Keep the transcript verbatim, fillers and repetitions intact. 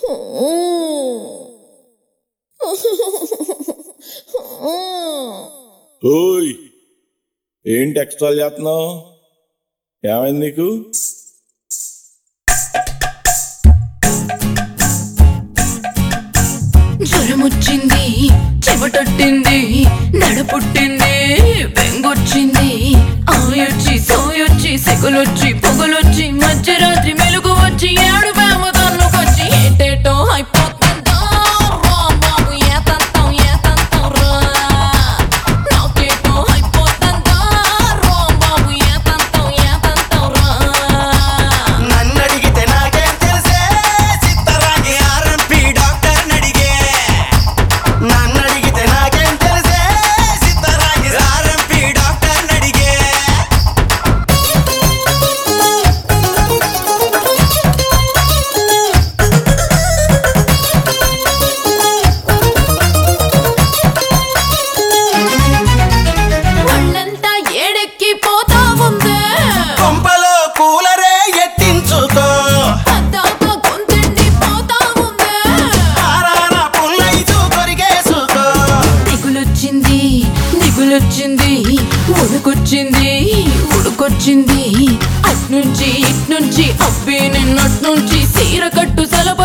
ఓయ్, ఏంటి ఎక్స్ట్రా చేస్తున్నావు? ఏమైంది నీకు? జ్వరమొచ్చింది, చెమటొట్టింది, నడపుట్టింది, బెంగొచ్చింది, ఆయొచ్చి సోయొచ్చి సెగలొచ్చి పొగలొచ్చి మధ్యరాత్రి మెలుగు వచ్చి ఏడు వేమ తన్నుకొచ్చి ఏటేటో అయిపోతుందో బాబు ఏతంతం ఏతంతం రా నాకేటో అయిపోతుందో బాబు ఏతంతం ఏతంతం రా. నన్నడిగితే నాకేం తెలిసే చిత్తరాగి ఆర్ఎంపీ డాక్టర్ నడిగే నన్నడిగితే నాకేం తెలిసే చిత్తరాగి ఆర్ఎంపీ డాక్టర్ నడిగే ఒళ్ళంతా ఏడెక్కి పోతా ఉందే కొంపలో కూలరే ఎత్తించుకో పద్దాక గొంతెండి పోతా ఉందే ఆరాన పుల్లైతూ కొరిగేసుకో దిగులొచ్చింది దిగులొచ్చింది ఉడుకొచ్చింది ఉడుకొచ్చింది అట్నుంచి ఇట్నుంచి అబ్బి నిన్నట్నుంచి సీర కట్టు సలప